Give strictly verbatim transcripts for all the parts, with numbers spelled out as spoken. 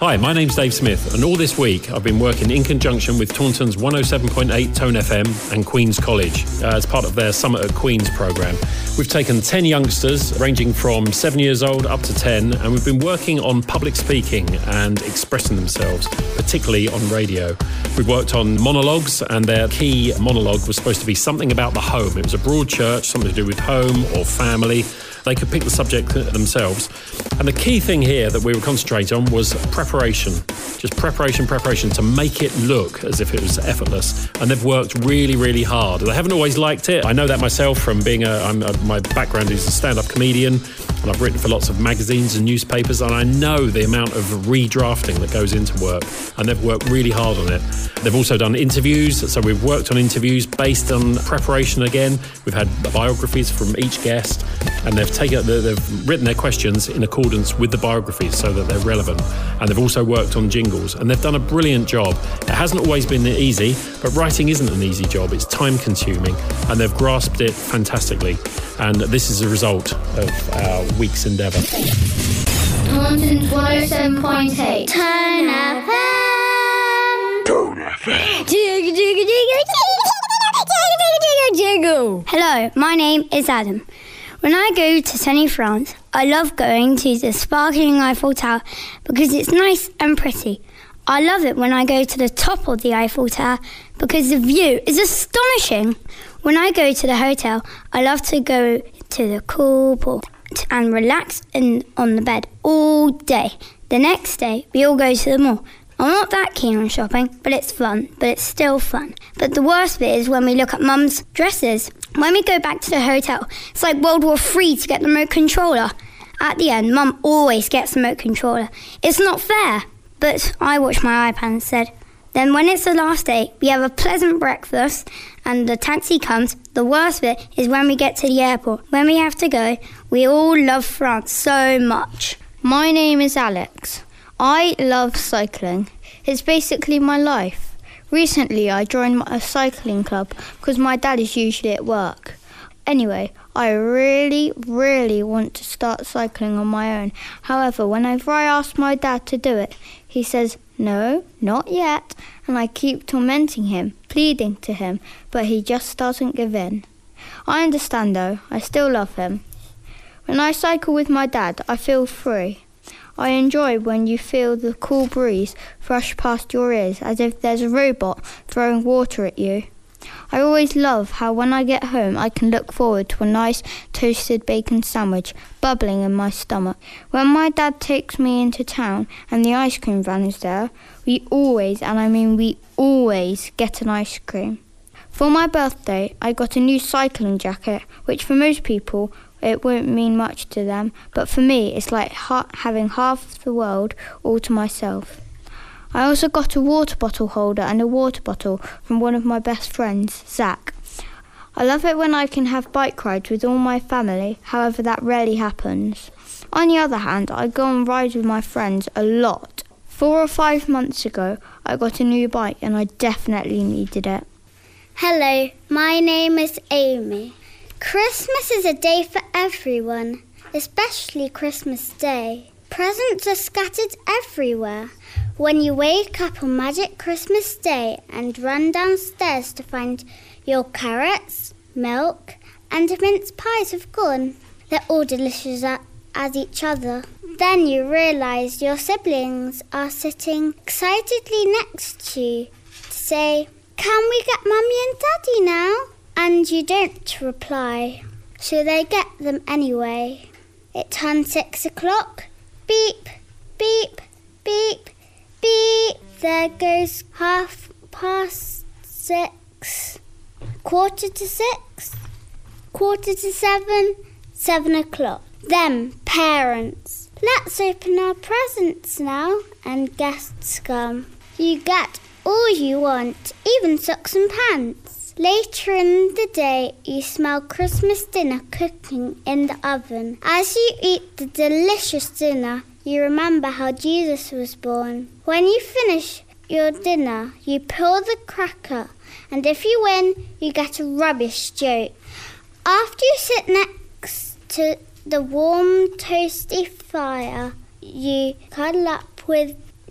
Hi, my name's Dave Smith, and all this week I've been working in conjunction with Taunton's one oh seven point eight Tone F M and Queen's College uh, as part of their Summer at Queen's programme. We've taken ten youngsters, ranging from seven years old up to ten, and we've been working on public speaking and expressing themselves, particularly on radio. We've worked on monologues, and their key monologue was supposed to be something about the home. It was a broad church, something to do with home or family. They could pick the subject themselves. And the key thing here that we were concentrating on was preparation. Just preparation, preparation to make it look as if it was effortless. And they've worked really, really hard. They haven't always liked it. I know that myself from being a, I'm a my background is a stand-up comedian, and I've written for lots of magazines and newspapers, and I know the amount of redrafting that goes into work, and they've worked really hard on it. They've also done interviews, so we've worked on interviews based on preparation again. We've had biographies from each guest, and they've taken, they've written their questions in accordance with the biographies so that they're relevant. And they've also worked on jingles, and they've done a brilliant job. It hasn't always been easy, but writing isn't an easy job. It's time-consuming, and they've grasped it fantastically. And this is a result of our week's endeavour. Taunton's one oh seven point eight. Tone F M. Tone F M. Jiggle, jiggle, jiggle, jiggle, jiggle, jiggle. Hello, my name is Adam. When I go to sunny France, I love going to the sparkling Eiffel Tower because it's nice and pretty. I love it when I go to the top of the Eiffel Tower because the view is astonishing. When I go to the hotel, I love to go to the cool pool and relax in, on the bed all day. The next day, we all go to the mall. I'm not that keen on shopping, but it's fun, but it's still fun. But the worst bit is when we look at Mum's dresses. When we go back to the hotel, it's like World War Three to get the remote controller. At the end, Mum always gets the remote controller. It's not fair, but I watch my iPad instead. Then when it's the last day, we have a pleasant breakfast and the taxi comes. The worst bit is when we get to the airport. When we have to go, we all love France so much. My name is Alex. I love cycling. It's basically my life. Recently I joined a cycling club because my dad is usually at work. Anyway, I really, really want to start cycling on my own. However, whenever I ask my dad to do it, he says, no, not yet, and I keep tormenting him, pleading to him, but he just doesn't give in. I understand though, I still love him. When I cycle with my dad, I feel free. I enjoy when you feel the cool breeze brush past your ears as if there's a robot throwing water at you. I always love how when I get home I can look forward to a nice toasted bacon sandwich bubbling in my stomach. When my dad takes me into town and the ice cream van is there, we always, and I mean we always, get an ice cream. For my birthday, I got a new cycling jacket, which for most people it won't mean much to them, but for me it's like ha- having half the world all to myself. I also got a water bottle holder and a water bottle from one of my best friends, Zach. I love it when I can have bike rides with all my family, however that rarely happens. On the other hand, I go on rides with my friends a lot. Four or five months ago, I got a new bike and I definitely needed it. Hello, my name is Amy. Christmas is a day for everyone, especially Christmas Day. Presents are scattered everywhere. When you wake up on Magic Christmas Day and run downstairs to find your carrots, milk and mince pies have gone, they're all delicious as each other. Then you realise your siblings are sitting excitedly next to you to say, "Can we get Mummy and Daddy now?" And you don't reply, so they get them anyway. It turns six o'clock. Beep, beep, beep, beep. There goes half past six. Quarter to six. Quarter to seven. Seven o'clock. Them parents. Let's open our presents now, and guests come. You get all you want, even socks and pants. Later in the day, you smell Christmas dinner cooking in the oven. As you eat the delicious dinner, you remember how Jesus was born. When you finish your dinner, you peel the cracker, and if you win, you get a rubbish joke. After you sit next to the warm, toasty fire, you cuddle up with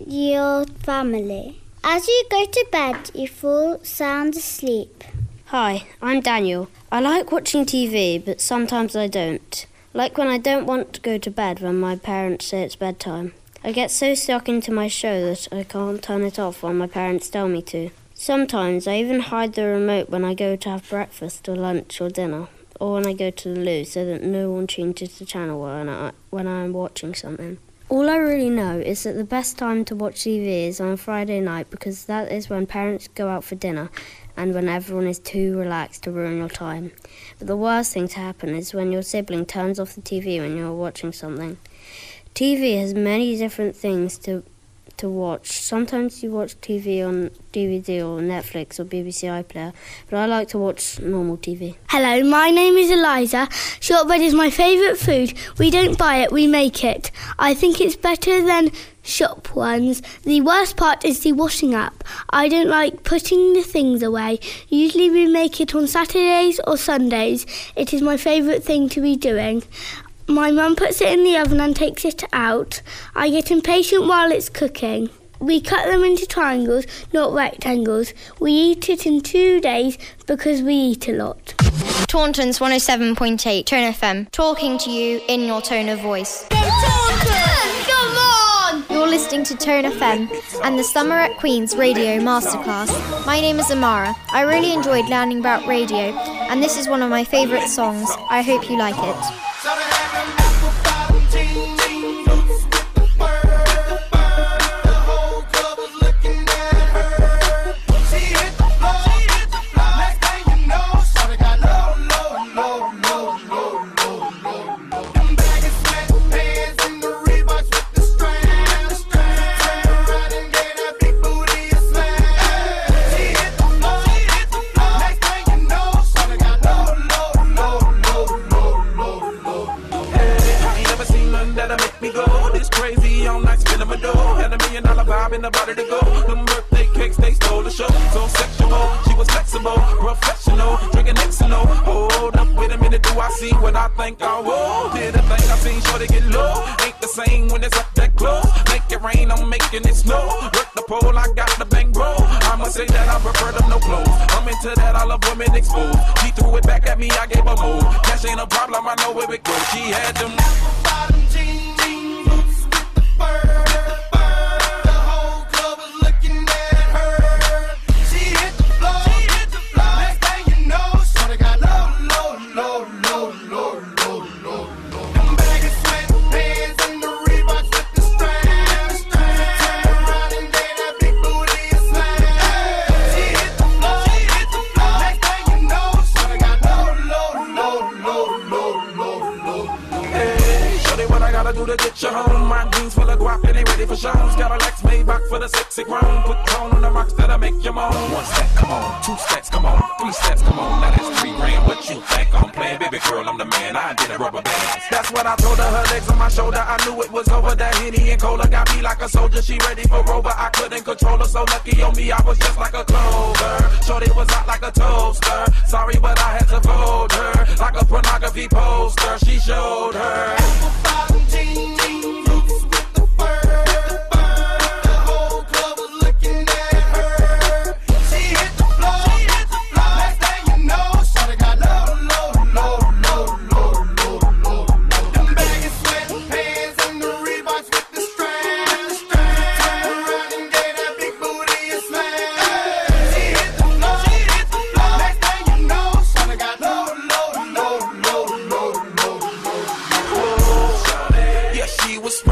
your family. As you go to bed, you fall sound asleep. Hi, I'm Daniel. I like watching T V, but sometimes I don't. Like when I don't want to go to bed when my parents say it's bedtime. I get so stuck into my show that I can't turn it off when my parents tell me to. Sometimes I even hide the remote when I go to have breakfast or lunch or dinner, or when I go to the loo so that no one changes the channel when, I, when I'm watching something. All I really know is that the best time to watch T V is on a Friday night because that is when parents go out for dinner and when everyone is too relaxed to ruin your time. But the worst thing to happen is when your sibling turns off the T V when you're watching something. T V has many different things to to watch. Sometimes you watch T V on D V D or Netflix or B B C iPlayer, but I like to watch normal T V. Hello, my name is Eliza. Shortbread is my favourite food. We don't buy it, we make it. I think it's better than shop ones. The worst part is the washing up. I don't like putting the things away. Usually we make it on Saturdays or Sundays. It is my favourite thing to be doing. My mum puts it in the oven and takes it out. I get impatient while it's cooking. We cut them into triangles, not rectangles. We eat it in two days because we eat a lot. Taunton's one oh seven point eight Tone F M, talking to you in your tone of voice. Taunton, come on! You're listening to Tone F M and the Summer at Queen's Radio Masterclass. My name is Amara. I really enjoyed learning about radio, and this is one of my favourite songs. I hope you like it. In the body to go, them birthday cakes, they stole the show. So sexual, she was flexible, professional, drinking Xano. Hold up, wait a minute, do I see what I think I will? Did a thing I seen, sure to get low. Ain't the same when it's up that close. Make it rain, I'm making it snow. Work the pole, I got the bang bro. I must say that I prefer them no clothes. I'm into that, I love women exposed. She threw it back at me, I gave her more. Cash ain't a problem, I know where it goes. She had them bottom jeans, jeans, boots with the fur. To get you home, my jeans full of guap and they ready for shows. Got a Lex made back for the sexy grown. Put tone on the rocks that'll make you moan. One step, come on, two steps, come on, three steps, come on. Now that's three grand. What you think I'm playing, baby girl? I'm the man. I did a rubber band. That's what I told her. Her legs on my shoulder. I knew it was over. That Henny and Cola got me like a soldier. She ready for Rover. I couldn't control her. So lucky on me, I was just like a clover. Shorty was hot like a toaster. Sorry, but I had to fold her like a pornography poster. She showed her. Jeans, jeans, boots with the fur. The whole club was looking at her. She hit the floor, she hit the floor. Next thing you know, shawty got low, low, low, low, low, low, low, low. Them baggy sweatpants and the Reeboks with the straps, straps. Turn around and gave that big booty a smash. She hit the floor, she hit the floor. Next thing you know, shawty got low, low, low, low, low, low, low. She was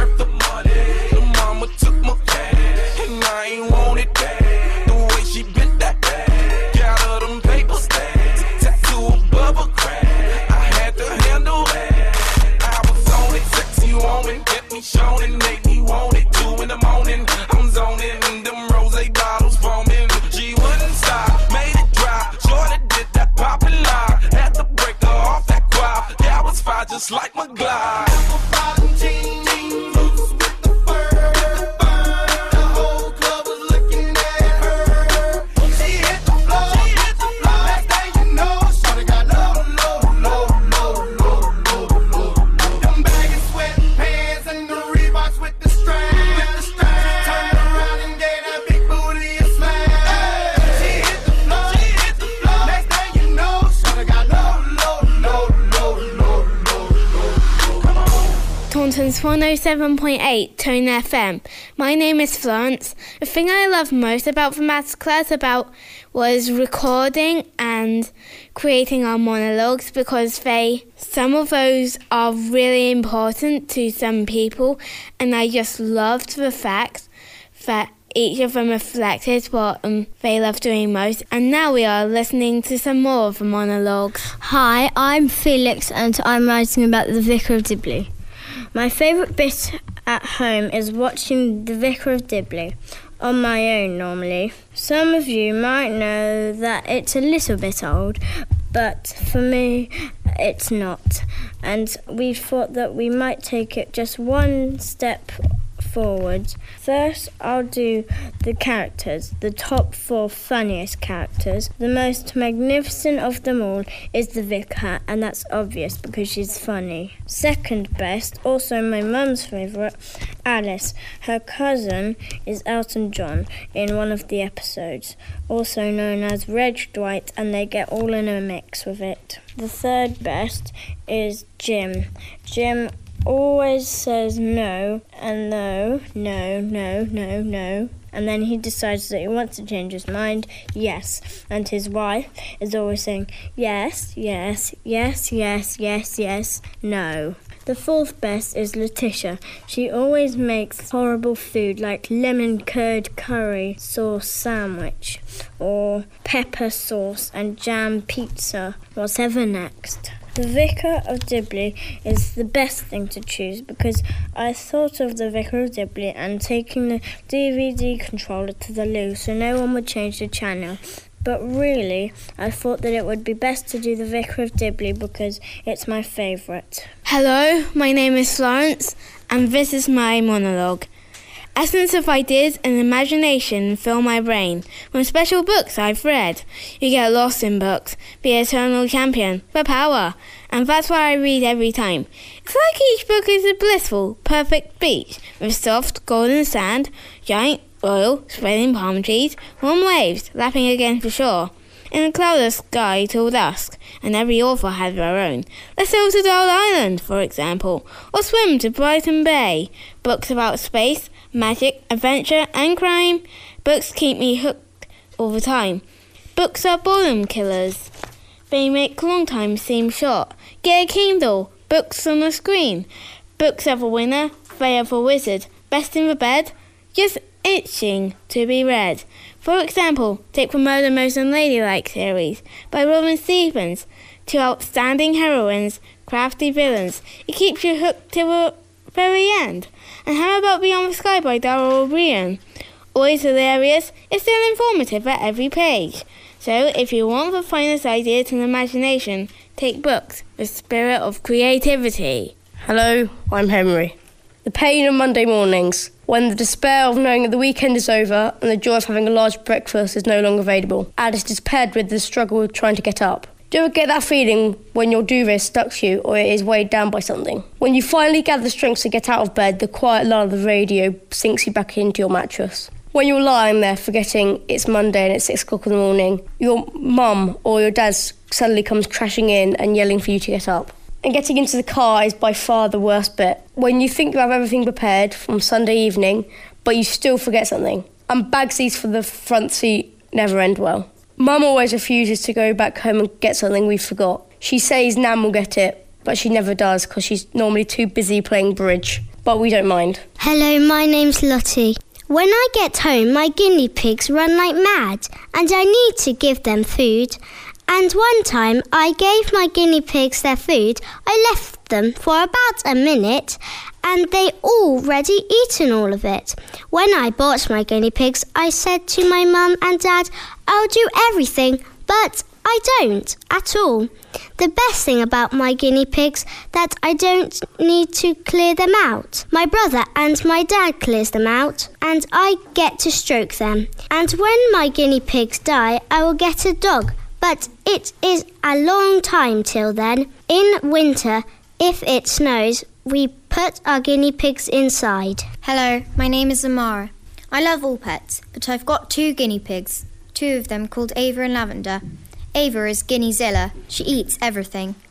Queen's one oh seven point eight Tone F M. My name is Florence. The thing I love most about the maths class about was recording and creating our monologues, because they, some of those are really important to some people, and I just loved the fact that each of them reflected what um, they love doing most. And now we are listening to some more of the monologues. Hi, I'm Felix and I'm writing about the Vicar of Dibley. My favourite bit at home is watching the Vicar of Dibley, on my own normally. Some of you might know that it's a little bit old, but for me it's not. And we thought that we might take it just one step forward. First, I'll do the characters, the top four funniest characters. The most magnificent of them all is the vicar, and that's obvious because she's funny. Second best, also my mum's favourite, Alice. Her cousin is Elton John in one of the episodes, also known as Reg Dwight, and they get all in a mix with it. The third best is Jim. Jim always says no and no, no, no, no, no, and then he decides that he wants to change his mind, yes, and his wife is always saying yes, yes, yes, yes, yes, yes, no. The fourth best is Letitia. She always makes horrible food like lemon curd curry sauce sandwich or pepper sauce and jam pizza, whatever next. The Vicar of Dibley is the best thing to choose because I thought of the Vicar of Dibley and taking the D V D controller to the loo so no one would change the channel. But really, I thought that it would be best to do the Vicar of Dibley because it's my favourite. Hello, my name is Florence, and this is my monologue. Essence of ideas and imagination fill my brain. From special books I've read, you get lost in books, be eternal champion, the power, and that's what I read every time. It's like each book is a blissful, perfect beach with soft golden sand, giant royal spreading palm trees, warm waves lapping against the shore, in a cloudless sky till dusk, and every author has their own. Let's sail to Dull Island, for example, or swim to Brighton Bay. Books about space, magic, adventure and crime. Books keep me hooked all the time. Books are boredom killers. They make long time seem short. Get a Kindle, books on the screen. Books have a winner, they have a wizard. Best in the bed, just itching to be read. For example, take the Murder Most Unladylike series by Robin Stephens. Two outstanding heroines, crafty villains. It keeps you hooked till the very end. And how about Beyond the Sky by Darrell O'Brien? Always hilarious, it's still informative at every page. So if you want the finest ideas and imagination, take books, the spirit of creativity. Hello, I'm Henry. The pain of Monday mornings, when the despair of knowing that the weekend is over and the joy of having a large breakfast is no longer available, and is paired with the struggle of trying to get up. Do you ever get that feeling when your duvet stuck to you or it is weighed down by something? When you finally gather the strength to get out of bed, the quiet lull of the radio sinks you back into your mattress. When you're lying there forgetting it's Monday and it's six o'clock in the morning, your mum or your dad suddenly comes crashing in and yelling for you to get up. And getting into the car is by far the worst bit. When you think you have everything prepared from Sunday evening, but you still forget something. And bag seats for the front seat never end well. Mum always refuses to go back home and get something we forgot. She says Nan will get it, but she never does because she's normally too busy playing bridge. But we don't mind. Hello, my name's Lottie. When I get home, my guinea pigs run like mad, and I need to give them food. And one time I gave my guinea pigs their food. I left them for about a minute and they already eaten all of it. When I bought my guinea pigs, I said to my mum and dad, I'll do everything, but I don't at all. The best thing about my guinea pigs that I don't need to clear them out. My brother and my dad clears them out and I get to stroke them. And when my guinea pigs die, I will get a dog. But it is a long time till then. In winter, if it snows, we put our guinea pigs inside. Hello, my name is Amara. I love all pets, but I've got two guinea pigs, two of them called Ava and Lavender. Ava is Guineazilla. She eats everything.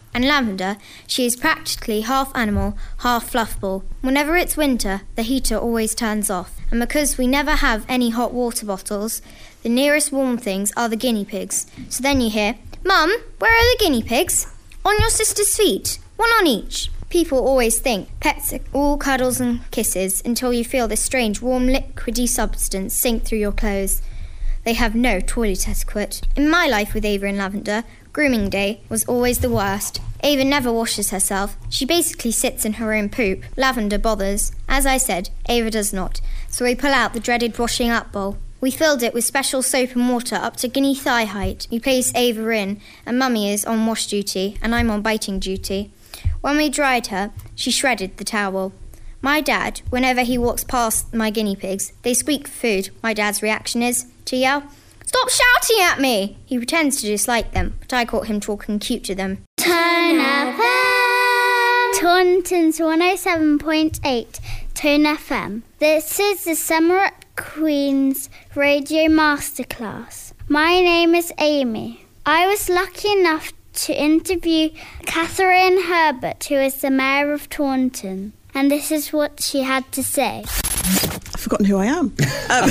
And Lavender, she is practically half animal, half fluffball. Whenever it's winter, the heater always turns off. And because we never have any hot water bottles, the nearest warm things are the guinea pigs. So then you hear, "Mum, where are the guinea pigs?" "On your sister's feet, one on each." People always think pets are all cuddles and kisses until you feel this strange warm liquidy substance sink through your clothes. They have no toilet etiquette. In my life with Ava and Lavender, grooming day was always the worst. Ava never washes herself. She basically sits in her own poop. Lavender bothers. As I said, Ava does not. So we pull out the dreaded washing up bowl. We filled it with special soap and water up to guinea thigh height. We place Ava in, and Mummy is on wash duty, and I'm on biting duty. When we dried her, she shredded the towel. My dad, whenever he walks past my guinea pigs, they squeak for food. My dad's reaction is to yell, "Stop shouting at me!" He pretends to dislike them, but I caught him talking cute to them. Turn F M. Taunton's one oh seven point eight, Turn F M. This is the Summer at Queen's Radio Masterclass. My name is Amy. I was lucky enough to interview Catherine Herbert, who is the Mayor of Taunton, and this is what she had to say. I've forgotten who I am. Um,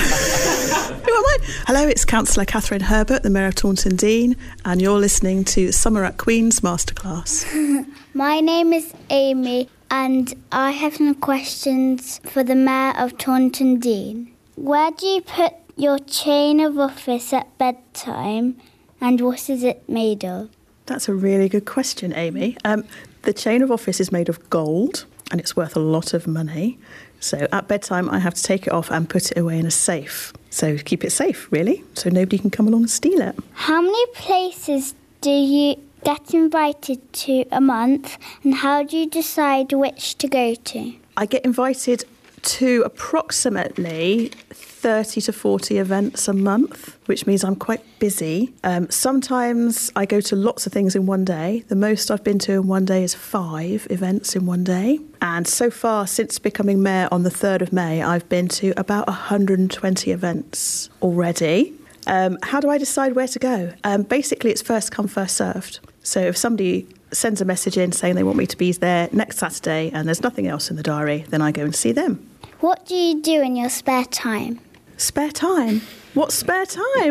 who am I? Hello, it's Councillor Catherine Herbert, the Mayor of Taunton Deane, and you're listening to Summer at Queen's Masterclass. My name is Amy, and I have some questions for the Mayor of Taunton Deane. Where do you put your chain of office at bedtime, and what is it made of? That's a really good question, Amy. Um, the chain of office is made of gold, and it's worth a lot of money. So at bedtime, I have to take it off and put it away in a safe. So keep it safe, really, so nobody can come along and steal it. How many places do you get invited to a month, and how do you decide which to go to? I get invited to approximately thirty to forty events a month, which means I'm quite busy. Um, sometimes I go to lots of things in one day. The most I've been to in one day is five events in one day. And so far, since becoming mayor on the third of May, I've been to about one hundred twenty events already. Um, how do I decide where to go? Um, basically, it's first come, first served. So if somebody sends a message in saying they want me to be there next Saturday and there's nothing else in the diary, then I go and see them. What do you do in your spare time? Spare time? What spare time?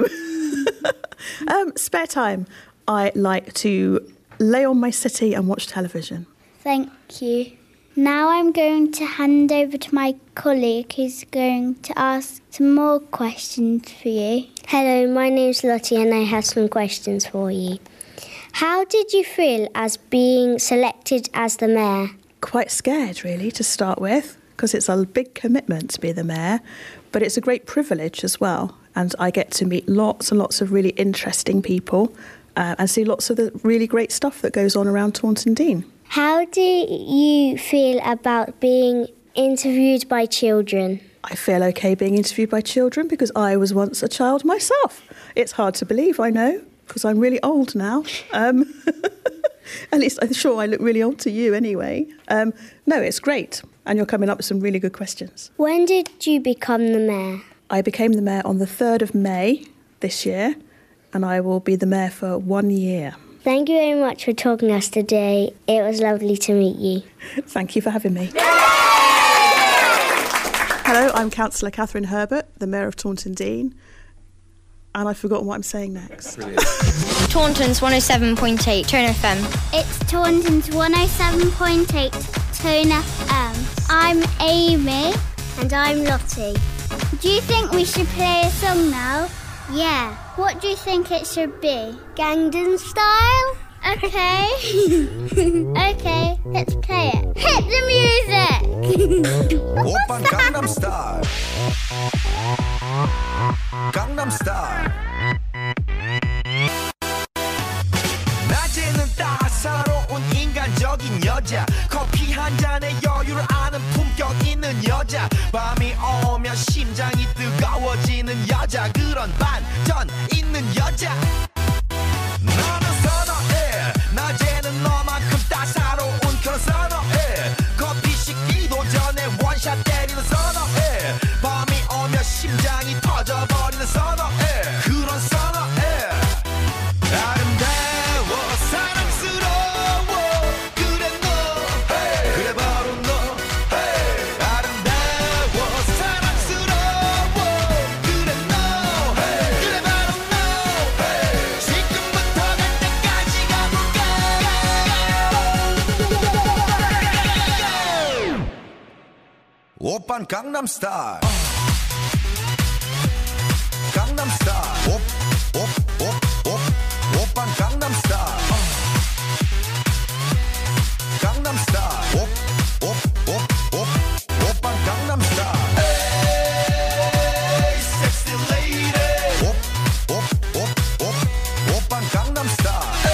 um, spare time. I like to lay on my settee and watch television. Thank you. Now I'm going to hand over to my colleague who's going to ask some more questions for you. Hello, my name's Lottie and I have some questions for you. How did you feel as being selected as the mayor? Quite scared, really, to start with, because it's a big commitment to be the mayor, but it's a great privilege as well. And I get to meet lots and lots of really interesting people uh, and see lots of the really great stuff that goes on around Taunton Deane. How do you feel about being interviewed by children? I feel okay being interviewed by children because I was once a child myself. It's hard to believe, I know, because I'm really old now. Um, at least I'm sure I look really old to you anyway. Um, no, it's great. And you're coming up with some really good questions. When did you become the mayor? I became the mayor on the third of May this year, and I will be the mayor for one year. Thank you very much for talking to us today. It was lovely to meet you. Thank you for having me. Hello, I'm Councillor Catherine Herbert, the Mayor of Taunton Deane, and I've forgotten what I'm saying next. Taunton's one oh seven point eight, Tone F M. It's Taunton's one oh seven point eight, Tone F M. I'm Amy. And I'm Lottie. Do you think we should play a song now? Yeah. What do you think it should be? Gangnam Style? Okay. Okay, let's play it. Hit the music! Oppa Gangnam Style. Gangnam Style. 낮에는 따사로운 인간적인 여자 커피 한 잔에 여유를 아는 품격 있는 여자 밤이 오면 심장이 뜨거워지는 여자 그런 반전 있는 여자 너는 선어해 낮에는 너만큼 따사로운 그런 선어해 커피 식기도 전에 원샷 때리는 선어해 밤이 오면 심장이 터져버리는 선어해 그런 선어해 아름다워 사랑스러워 오빤 강남스타일 강남스타일 옵옵옵옵 오빤 강남스타일 강남스타일 옵옵옵옵 오빤 강남스타일 에이 섹시 레이디 옵옵옵옵 오빤 강남스타일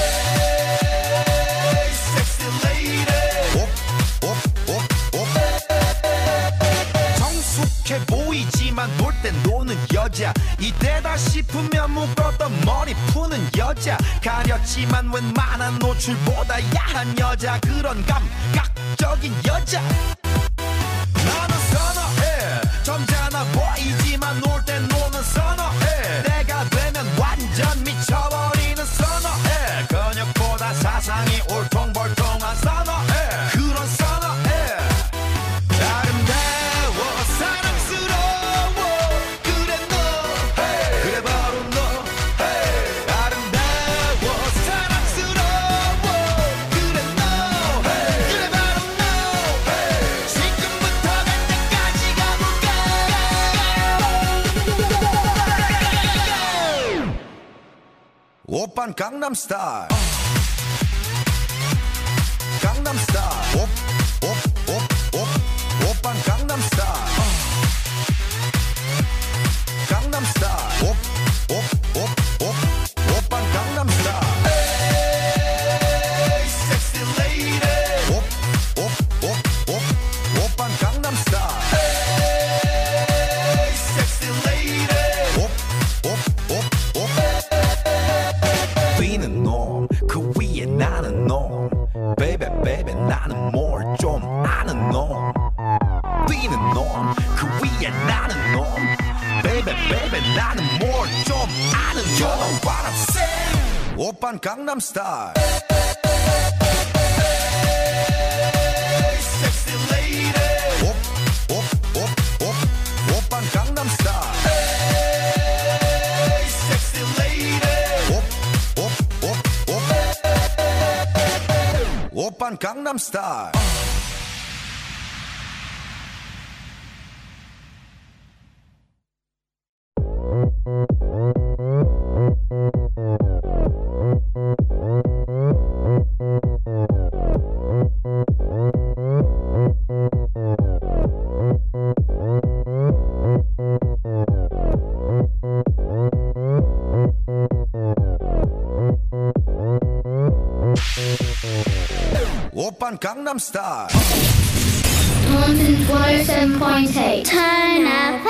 에이 섹시 레이디 옵옵옵옵 성숙해 보이지만 놀 땐 노는 여자 이때다 싶으면 묶었던 머리 푸는 여자 가렸지만 웬만한 노출보다 야한 여자 그런 감각적인 여자 나는 선어해 점잖아 보이지만 놀 땐 노는 선어해 내가 되면 완전 미쳐버리는 선어해 근육보다 사상이 울퉁불퉁한 선어해 그런 선어해 아름다워 사랑스러워 그래 너 hey. 그래 바로 너 hey. 아름다워 사랑스러워 그래 너 hey. 그래 바로 너 hey. 지금부터 갈 때까지 가볼까 오빤 강남스타일 강남스타일 옵옵옵옵 오빤 강남스타일 강남스타일 옵옵옵옵 오빤 강남스타일 에이 섹시 레이디 옵옵옵옵 오빤 강남스타일 에이 섹시 레이디 옵옵옵옵 뛰는 놈 그 위에 나는 놈 베이베 베이베 나는 뭘 좀 아는 놈 뛰는 놈 그 위에 나는 놈 베이베 베이베 나는 뭘 좀 아는 놈 You know what I'm saying 오빤 강남스타일 섹시 레이디 옵옵옵옵 오빤 강남스타일 섹시 레이디 옵옵옵옵 오빤 강남스타일 오빤 강남스타일 Taunton's one oh seven point eight. Turn F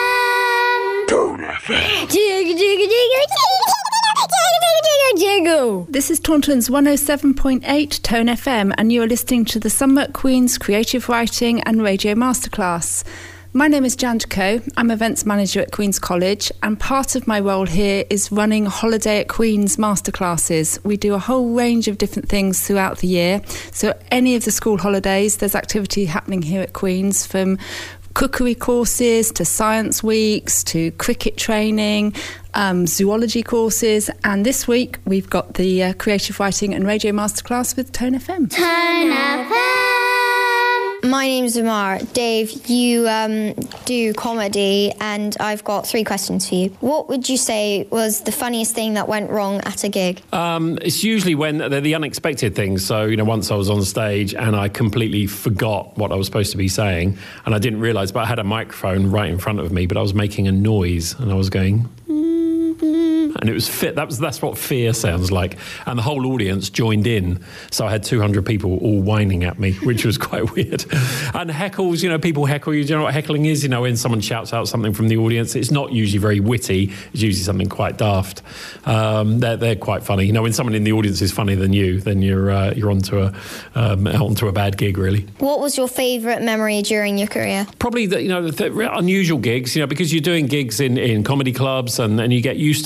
M. Turn F M. Jiggle, jiggle, jiggle, jiggle, jiggle, jiggle. This is Taunton's one oh seven point eight Tone F M, and you are listening to the Summer at Queen's Creative Writing and Radio Masterclass. My name is Jan Deco. I'm events manager at Queen's College, and part of my role here is running Holiday at Queen's masterclasses. We do a whole range of different things throughout the year. So any of the school holidays, there's activity happening here at Queen's, from cookery courses to science weeks to cricket training, um, zoology courses. And this week we've got the uh, Creative Writing and Radio Masterclass with Tone F M. Turn F M. My name's Zamar. Dave, you um, do comedy, and I've got three questions for you. What would you say was the funniest thing that went wrong at a gig? Um, it's usually when they're the unexpected things. So, you know, once I was on stage and I completely forgot what I was supposed to be saying, and I didn't realise, but I had a microphone right in front of me, but I was making a noise, and I was going... And it was fit. That was that's what fear sounds like. And the whole audience joined in. So I had two hundred people all whining at me, which was quite weird. And heckles, you know, people heckle you. Do you know what heckling is? You know, when someone shouts out something from the audience, it's not usually very witty. It's usually something quite daft. Um, they're they're quite funny. You know, when someone in the audience is funnier than you, then you're uh, you're onto a um, onto a bad gig, really. What was your favourite memory during your career? Probably the you know the unusual gigs. You know, because you're doing gigs in, in comedy clubs, and, and you get used to those. So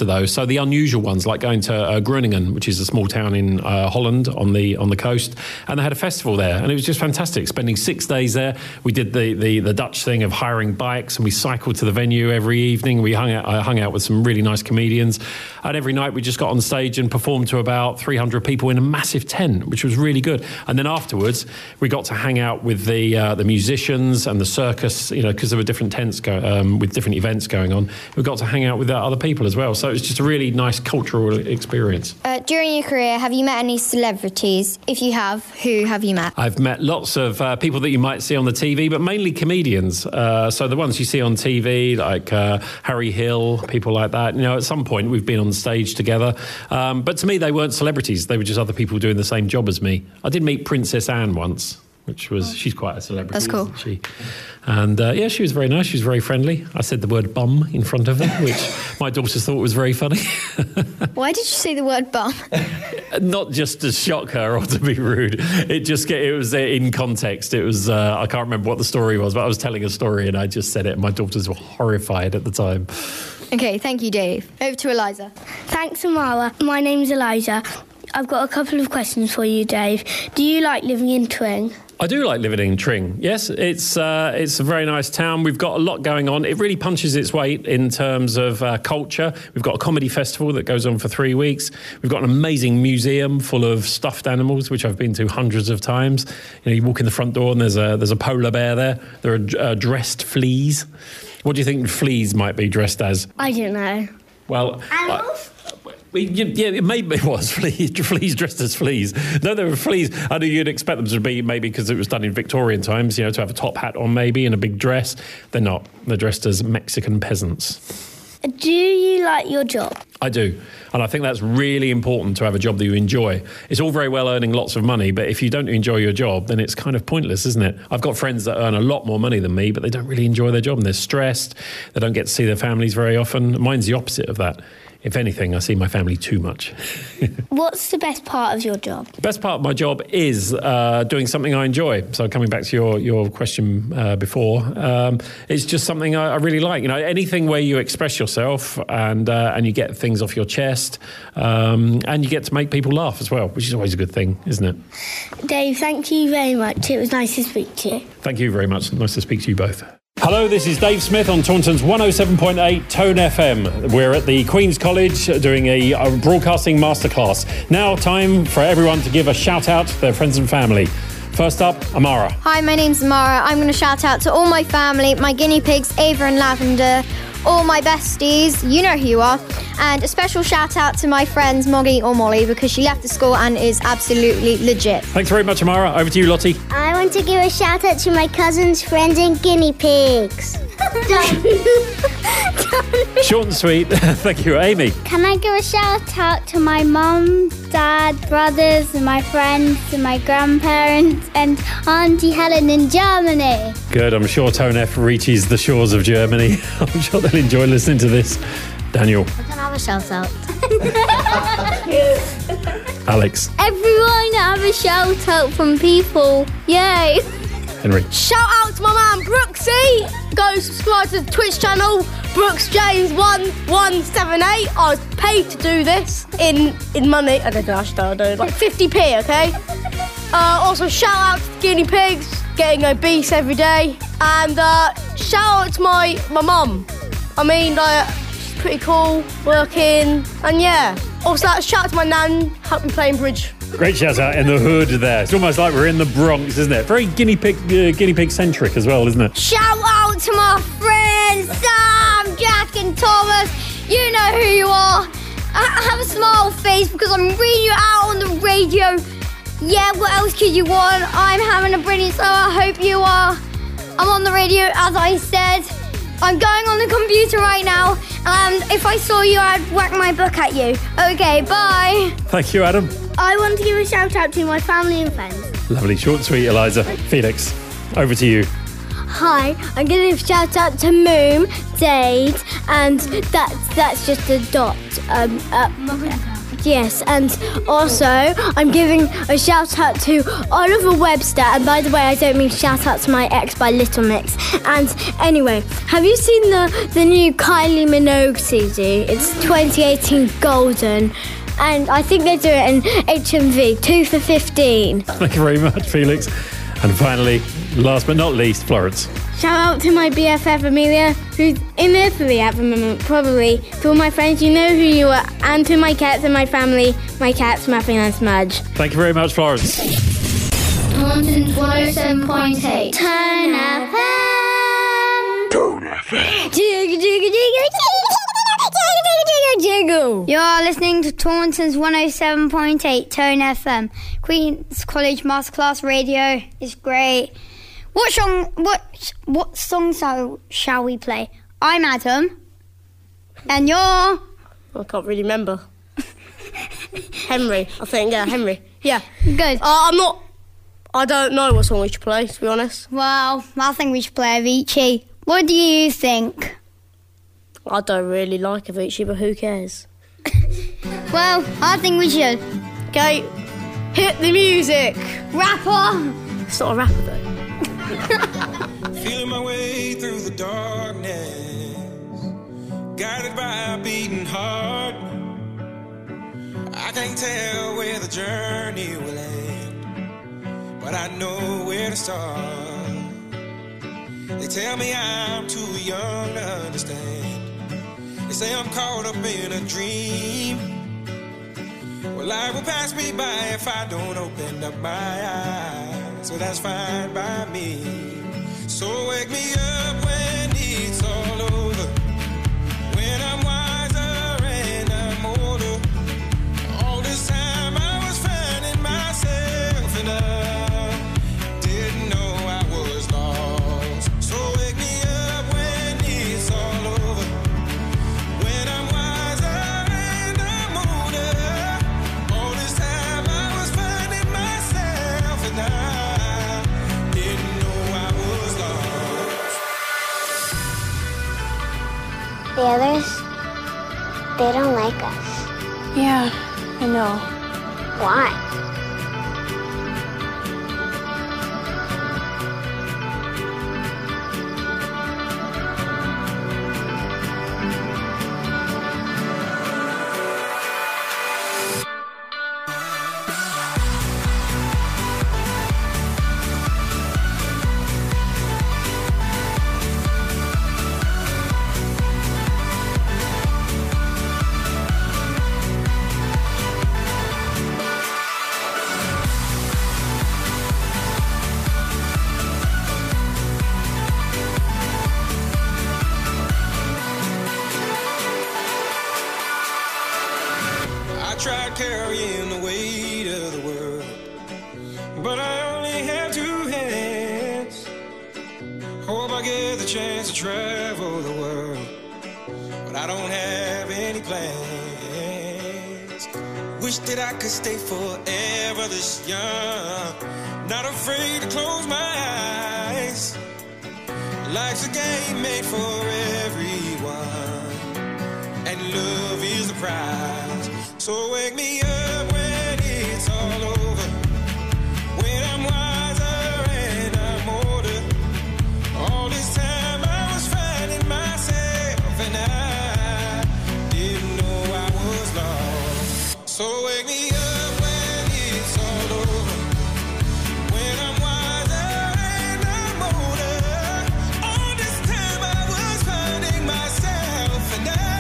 also the unusual ones, like going to uh, Groningen, which is a small town in uh, Holland on the on the coast, and they had a festival there, and it was just fantastic. Spending six days there, we did the the, the Dutch thing of hiring bikes, and we cycled to the venue every evening. We hung out, I hung out with some really nice comedians, and every night we just got on stage and performed to about three hundred people in a massive tent, which was really good. And then afterwards, we got to hang out with the uh, the musicians and the circus, you know, because there were different tents go, um, with different events going on. We got to hang out with other people as well. So it was just a really nice cultural experience. Uh, during your career, have you met any celebrities? If you have, who have you met? I've met lots of uh, people that you might see on the T V, but mainly comedians. Uh, so the ones you see on T V, like uh, Harry Hill, people like that. You know, at some point we've been on stage together. Um, but to me, they weren't celebrities. They were just other people doing the same job as me. I did meet Princess Anne once, which was, she's quite a celebrity. That's cool. Isn't she? And uh, yeah, she was very nice. She was very friendly. I said the word bum in front of her, which my daughters thought was very funny. Why did you say the word bum? Not just to shock her or to be rude. It just, it was in context. It was, uh, I can't remember what the story was, but I was telling a story and I just said it and my daughters were horrified at the time. Okay, thank you, Dave. Over to Eliza. Thanks, Amara. My name's Eliza. I've got a couple of questions for you, Dave. Do you like living in Tring? I do like living in Tring. Yes, it's uh, it's a very nice town. We've got a lot going on. It really punches its weight in terms of uh, culture. We've got a comedy festival that goes on for three weeks. We've got an amazing museum full of stuffed animals, which I've been to hundreds of times. You know, you walk in the front door and there's a there's a polar bear there. There are uh, dressed fleas. What do you think fleas might be dressed as? I don't know. Well, animals. I, Yeah, it maybe it was fleas, fleas dressed as fleas. No, there were fleas. I know you'd expect them to be maybe because it was done in Victorian times, you know, to have a top hat on maybe and a big dress. They're not. They're dressed as Mexican peasants. Do you like your job? I do. And I think that's really important to have a job that you enjoy. It's all very well earning lots of money, but if you don't enjoy your job, then it's kind of pointless, isn't it? I've got friends that earn a lot more money than me, but they don't really enjoy their job and they're stressed. They don't get to see their families very often. Mine's the opposite of that. If anything, I see my family too much. What's the best part of your job? The best part of my job is uh, doing something I enjoy. So coming back to your, your question uh, before, um, it's just something I, I really like. You know, anything where you express yourself and uh, and you get things off your chest um, and you get to make people laugh as well, which is always a good thing, isn't it? Dave, thank you very much. It was nice to speak to you. Thank you very much. Nice to speak to you both. Hello, this is Dave Smith on Taunton's one oh seven point eight Tone F M. We're at the Queen's College doing a, a broadcasting masterclass. Now time for everyone to give a shout out to their friends and family. First up, Amara. Hi, my name's Amara. I'm going to shout out to all my family, my guinea pigs, Ava and Lavender, all my besties, you know who you are, and a special shout out to my friends Moggy or Molly because she left the school and is absolutely legit. Thanks very much, Amara. Over to you, Lottie. I want to give a shout out to my cousins, friends and guinea pigs. Short and sweet. Thank you, Amy. Can I give a shout out to my mum, dad, brothers and my friends and my grandparents and Auntie Helen in Germany? Good. I'm sure Tone F reaches the shores of Germany. I'm sure they'll enjoy listening to this. Daniel. I don't have a shout out. Alex. Everyone have a shout out from people. Yay. Henry. Shout out to my man Brooksy. Go subscribe to the Twitch channel, Brooks James one one seven eight. I was paid to do this in in money. I don't know, I don't know, like fifty p, okay? Uh, also, shout out to the guinea pigs, getting obese every day. And uh, shout out to my, my mum. I mean, uh, she's pretty cool, working, and yeah. Also, shout out to my nan, helped me playing bridge. Great shout out in the hood there. It's almost like we're in the Bronx, isn't it? Very guinea pig, uh, guinea pig centric as well, isn't it? Shout out to my friends Sam, Jack, and Thomas. You know who you are. I have a smile face because I'm reading you out on the radio. Yeah, what else could you want? I'm having a brilliant summer. I hope you are. I'm on the radio, as I said. I'm going on the computer right now, and if I saw you, I'd whack my book at you. Okay, bye. Thank you, Adam. I want to give a shout out to my family and friends. Lovely, short and sweet, Eliza. Felix, over to you. Hi, I'm going to give a shout out to Moom, Dade, and that's that's just a dot. Um, uh, Yes, and also I'm giving a shout out to Oliver Webster, and by the way, I don't mean shout out to my ex by Little Mix. And anyway, have you seen the, the new Kylie Minogue C D? It's twenty eighteen Golden, and I think they do it in H M V, two for fifteen. Thank you very much, Felix. And finally, last but not least, Florence. Shout out to my B F F Amelia, who's in Italy at the moment, probably. To all my friends, you know who you are, and to my cats and my family, my cats, Muffin and Smudge. Thank you very much, Florence. Taunton's one oh seven point eight. Turn F M. Turn F M. Jiggle, jiggle, jiggle, jiggle, jiggle. You're listening to Taunton's one oh seven point eight Tone F M. Queen's College Masterclass Radio is great. What song? What what song shall, shall we play? I'm Adam, and you're. I can't really remember. Henry, I think. Yeah, Henry. Yeah. Good. Uh, I'm not. I don't know what song we should play, to be honest. Well, I think we should play Avicii. What do you think? I don't really like Avicii, but who cares? Well, I think we should. Okay, hit the music. Rapper. It's not a rapper though. Feeling my way through the darkness, guided by a beating heart. I can't tell where the journey will end, but I know where to start. They tell me I'm too young to understand. They say I'm caught up in a dream. Well, life will pass me by if I don't open up my eyes. So that's fine by me. So wake me up when it's all over, when I'm wiser and I'm older. All this time I was finding myself and I didn't know I was lost. So wake me up when it's all over, when I'm wiser and I'm older. All this time I was finding myself and I The others, they don't like us. Yeah, I know. Why? Tried carrying the weight of the world, but I only have two hands. Hope I get the chance to travel the world, but I don't have any plans. Wish that I could stay forever this young, not afraid to close my eyes. Life's a game made for everyone, and love is the prize. So wake me up when it's all over, when I'm wiser and I'm older. All this time I was finding myself and I didn't know I was lost. So wake me up when it's all over, when I'm wiser and I'm older. All this time I was finding myself and I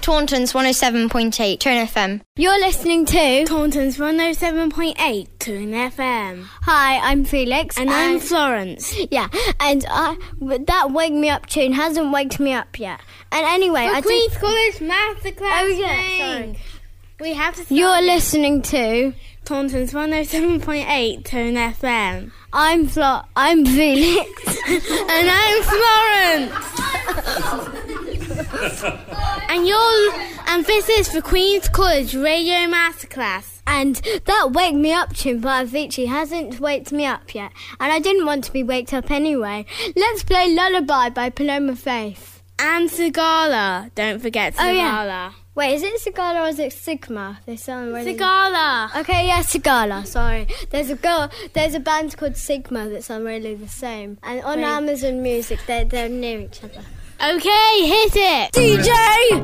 Taunton's one oh seven point eight Tone F M. You're listening to Taunton's one oh seven point eight Tone F M. Hi, I'm Felix. And, and I'm Florence. Yeah, and I, that Wake Me Up tune hasn't waked me up yet. And anyway, For I Queen's think... College Masterclass. Oh, yeah, sorry. We have to start. You're listening to Taunton's one oh seven point eight Tone F M. I'm Flo- I'm Felix. And I'm Florence. and you're and this is for Queen's College Radio Masterclass. And that Wake Me Up tune by Avicii hasn't waked me up yet. And I didn't want to be waked up anyway. Let's play Lullaby by Paloma Faith. And Sigala. Don't forget Sigala. Oh, yeah. Wait, is it Sigala or is it Sigma? They sound really... Sigala. Okay, yeah, Sigala, sorry. There's a girl, there's a band called Sigma that sound really the same. And on Wait. Amazon Music, they're, they're near each other. Okay, hit it! D J!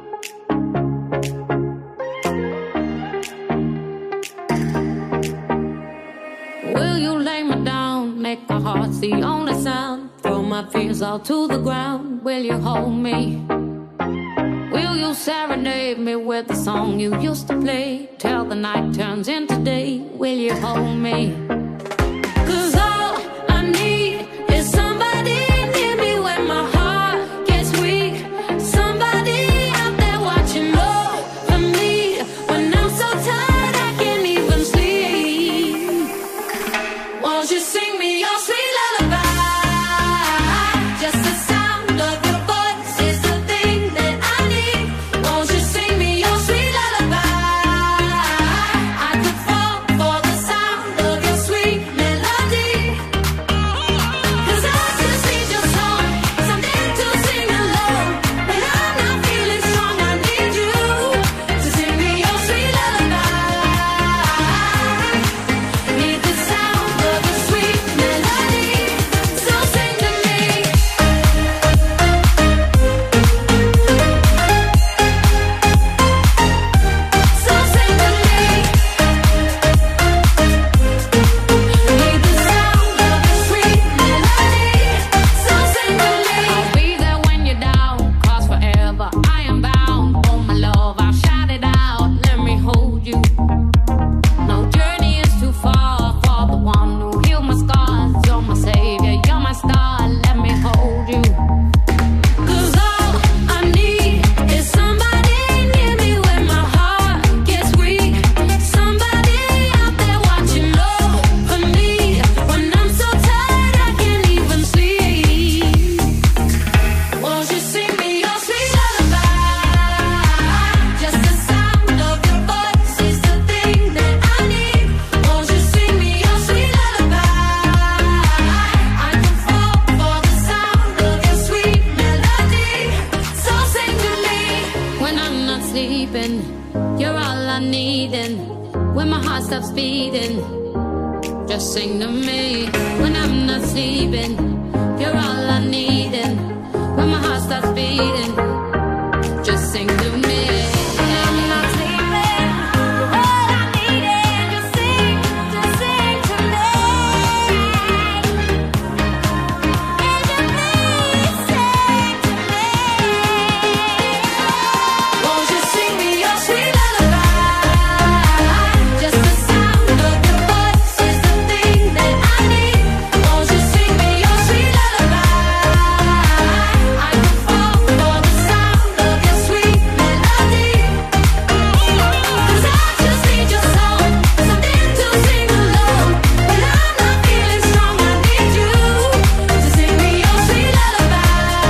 Will you lay me down, make my heart the only sound, throw my fears all to the ground, will you hold me? Will you serenade me with the song you used to play, till the night turns into day, will you hold me? 'Cause all I need is somebody near me when my heart gets weak, somebody out there watching over me, when I'm so tired I can't even sleep. Won't you sing me your sweet lullaby? Just the sound of your voice is the thing that I need. Won't you sing me your sweet lullaby? I could fall for the sound of your sweet melody. 'Cause I just need your song, something to sing along. When I'm not feeling strong, I need you to sing me your sweet lullaby. Need the sound of a sweet melody, so sing to me. So sing to me. Need the sound of a sweet melody, so sing to me. I'll be there when you're down, 'cause forever I am bound. Oh my love, I'll shout it out, let me hold you. No journey is too far for the one who healed my scars. You're my savior, you're my star, let me hold you. 'Cause all I need is somebody near me when my heart gets weak, somebody out there watching over me, when I'm so tired I can't even sleep. Won't you sing me your sweet lullaby? Just the sound of your voice is the thing that I need. Won't you sing me your sweet lullaby? I can fall for the sound of your sweet melody, so sing to me. When I'm not sleeping, you're all I need, and when my heart stops beating, just sing to me. When I'm not sleeping, you're all I need, and when my heart stops beating, just sing to me. When I'm not sleeping, you're all I need, and just sing, just sing to me. And you please sing to me. Won't you sing me your sweet lullaby? Just the sound of your voice is the thing that I need. Won't you sing me your sweet lullaby? I can fall for the sound of your sweet melody. 'Cause I just need your song, something to sing along. When I'm not feeling strong, I need you to sing me your sweet lullaby.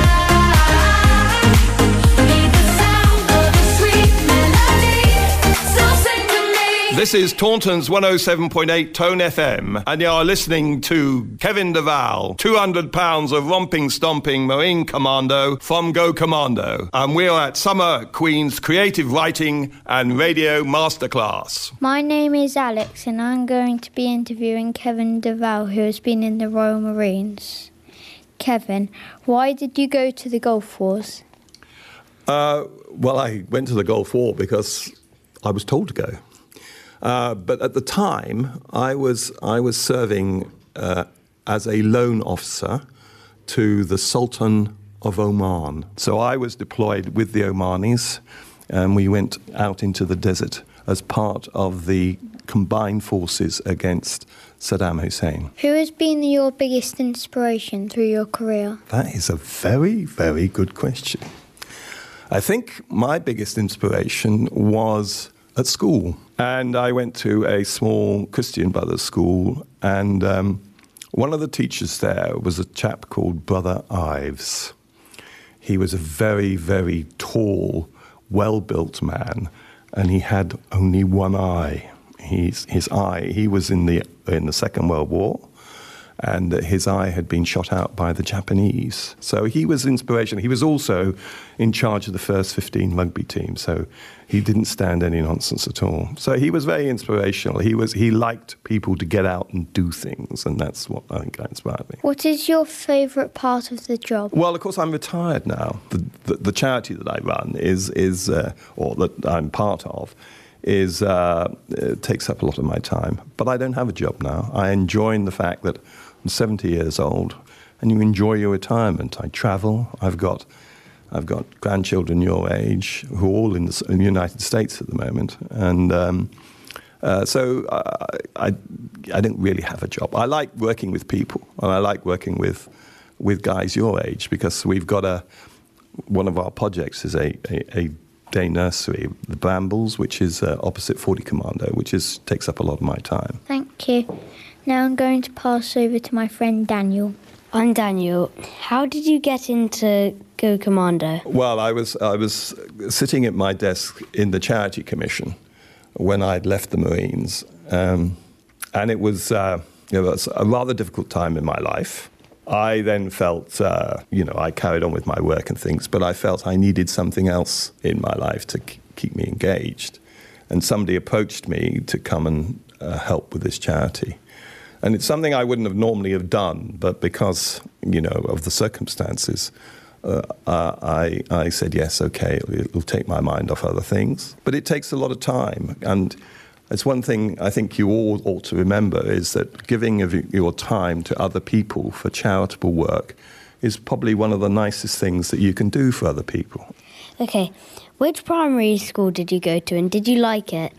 Need the sound of a sweet melody, so sing to me. This is Taunton's one oh seven point eight Tone F M, and you are listening to Kevin Duval, two hundred pounds of romping, stomping Marine Commando from Go Commando. And we are at Summer Queen's Creative Writing and Radio Masterclass. My name is Alex, and I'm going to be interviewing Kevin Duval, who has been in the Royal Marines. Kevin, why did you go to the Gulf Wars? Uh, well, I went to the Gulf War because I was told to go. Uh, but at the time, I was I was serving uh, as a loan officer to the Sultan of Oman. So I was deployed with the Omanis and we went out into the desert as part of the combined forces against Saddam Hussein. Who has been your biggest inspiration through your career? That is a very, very good question. I think my biggest inspiration was at school. And I went to a small Christian Brothers school, and um, one of the teachers there was a chap called Brother Ives. He was a very, very tall, well-built man, and he had only one eye. He's, his eye, he was in the in the Second World War, and his eye had been shot out by the Japanese. So he was inspirational. He was also in charge of the first fifteen rugby team, so he didn't stand any nonsense at all. So he was very inspirational. He was he liked people to get out and do things, and that's what I think inspired me. What is your favourite part of the job? Well, of course, I'm retired now. The, the, the charity that I run is, is uh, or that I'm part of, is uh, it takes up a lot of my time. But I don't have a job now. I enjoy the fact that I'm seventy years old, and you enjoy your retirement. I travel. I've got, I've got grandchildren your age who are all in the, in the United States at the moment, and um, uh, so I, I, I don't really have a job. I like working with people, and I like working with with guys your age, because we've got a one of our projects is a, a, a day nursery, the Brambles, which is uh, opposite forty Commando, which is takes up a lot of my time. Thank you. Now I'm going to pass over to my friend Daniel. I'm Daniel. How did you get into Go Commando? Well, I was I was sitting at my desk in the Charity Commission when I'd left the Marines, um, and it was, uh, you know, it was a rather difficult time in my life. I then felt, uh, you know, I carried on with my work and things, but I felt I needed something else in my life to k- keep me engaged. And somebody approached me to come and uh, help with this charity. And it's something I wouldn't have normally have done, but because, you know, of the circumstances, uh, uh, I, I said, yes, okay, it'll, it'll take my mind off other things. But it takes a lot of time. And it's one thing I think you all ought to remember is that giving of your time to other people for charitable work is probably one of the nicest things that you can do for other people. Okay, which primary school did you go to, and did you like it?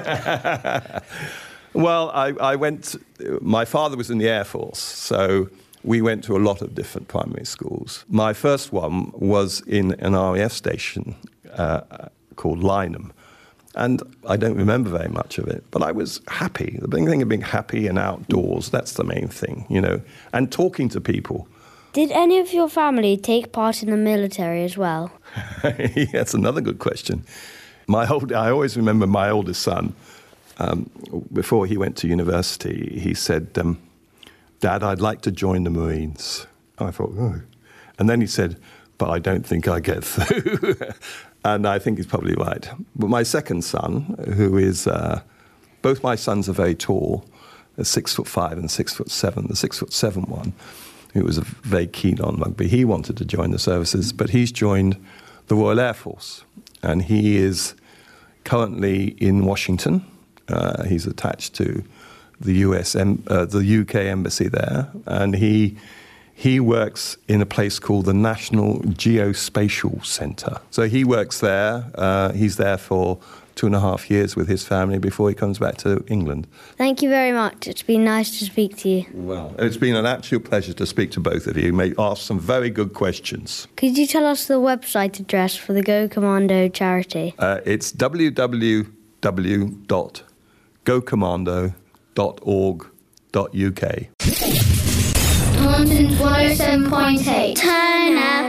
Well, I, I went, my father was in the Air Force, so we went to a lot of different primary schools. My first one was in an R A F station uh, called Lynham, and I don't remember very much of it, but I was happy. The big thing of being happy and outdoors, that's the main thing, you know, and talking to people. Did any of your family take part in the military as well? That's another good question. My old, I always remember my oldest son. Um, before he went to university, he said, um, Dad, I'd like to join the Marines. I thought, oh. And then he said, but I don't think I get through. And I think he's probably right. But my second son, who is, uh, both my sons are very tall, six foot five and six foot seven. The six foot seven one, who was very keen on rugby, he wanted to join the services, but he's joined the Royal Air Force. And he is currently in Washington. Uh, he's attached to the U S, em- uh, the U K embassy there, and he he works in a place called the National Geospatial Centre. So he works there. Uh, he's there for two and a half years with his family before he comes back to England. Thank you very much. It's been nice to speak to you. Well, it's been an absolute pleasure to speak to both of you. You may ask some very good questions. Could you tell us the website address for the Go Commando charity? Uh, it's w w w dot go commando dot org dot u k. Taunton's one oh seven point eight. Turn F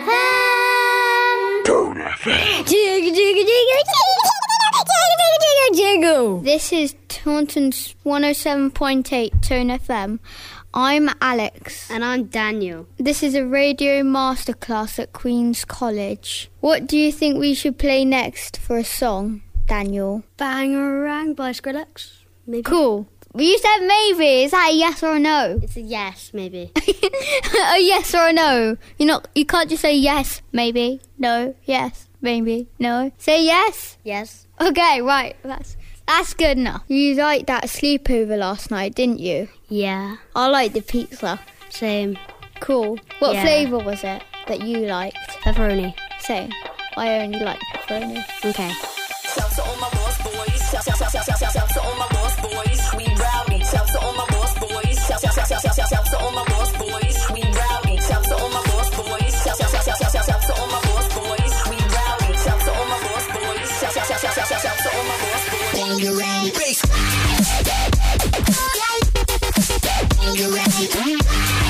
M. Turn F M. Jiggle, jiggle, jiggle, jiggle, jiggle, jiggle. This is Taunton's one oh seven point eight Tone F M. I'm Alex. And I'm Daniel. This is a radio masterclass at Queen's College. What do you think we should play next for a song, Daniel? Bangarang by Skrillex. Maybe. Cool. Well, you said maybe. Is that a yes or a no? It's a yes, maybe. A yes or a no. You're not. You can't just say yes, maybe, no, yes, maybe, no. Say yes. Yes. Okay, right. That's that's good enough. You liked that sleepover last night, didn't you? Yeah. I liked the pizza. Same. Cool. What Yeah. flavour was it that you liked? Pepperoni. Same. I only like pepperoni. Okay. Shout to all my lost boys. Shout, shout, shout, shout, shout, shout, shout to all my lost boys. We rowdy. Shout to all my lost boys. Shout, shout, shout, shout, shout, shout, shout to all my lost boys. We rowdy. Shout to all my lost boys. Shout, shout, shout, shout, shout, shout, shout to all my lost boys. We rowdy. Shout to all my lost boys. Shout, shout, shout, shout, shout, shout, shout to all my lost boys. When you're ready, bass. When you're ready, when you're ready.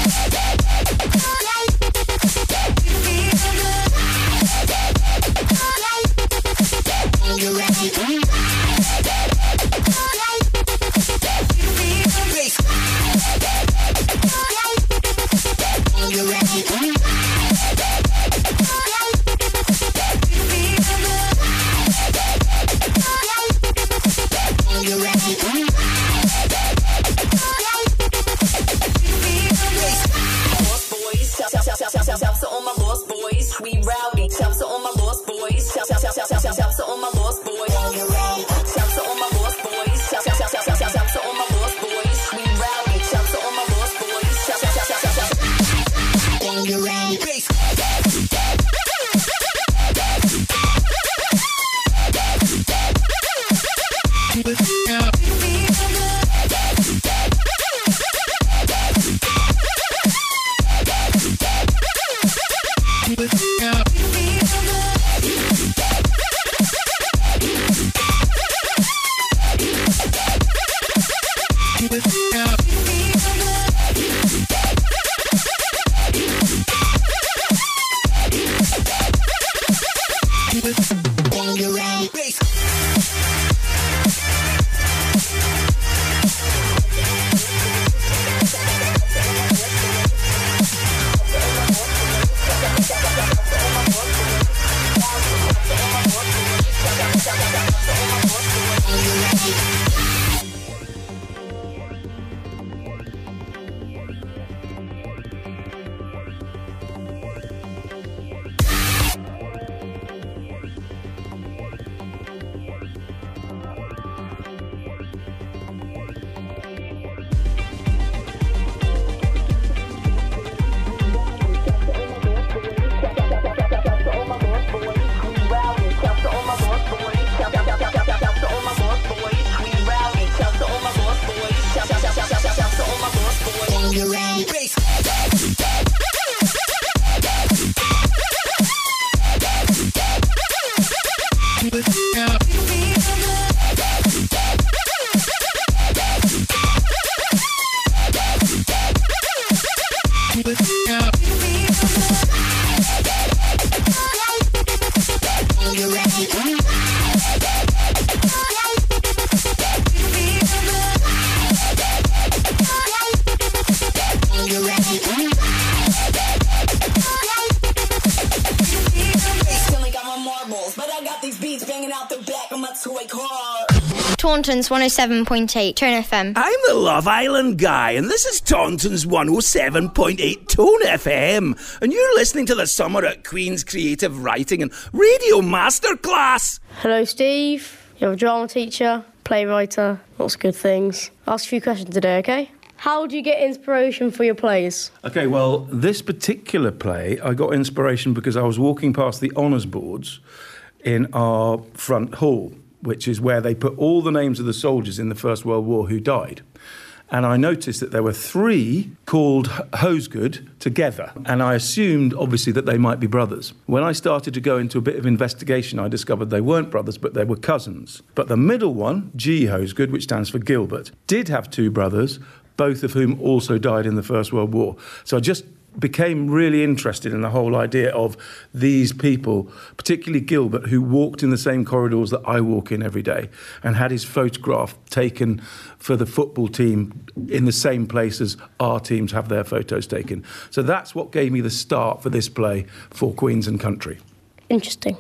Taunton's one oh seven point eight Tone F M. I'm the Love Island guy, and this is Taunton's one oh seven point eight Tone F M, and you're listening to the Summer at Queen's Creative Writing and Radio Masterclass. Hello, Steve. You're a drama teacher, playwright, lots of good things. Ask a few questions today, okay? How do you get inspiration for your plays? OK, well, this particular play, I got inspiration because I was walking past the honours boards in our front hall, which is where they put all the names of the soldiers in the First World War who died. And I noticed that there were three called Hosegood together. And I assumed, obviously, that they might be brothers. When I started to go into a bit of investigation, I discovered they weren't brothers, but they were cousins. But the middle one, G. Hosegood, which stands for Gilbert, did have two brothers, both of whom also died in the First World War. So I just became really interested in the whole idea of these people, particularly Gilbert, who walked in the same corridors that I walk in every day and had his photograph taken for the football team in the same place as our teams have their photos taken. So that's what gave me the start for this play for Queens and Country. Interesting.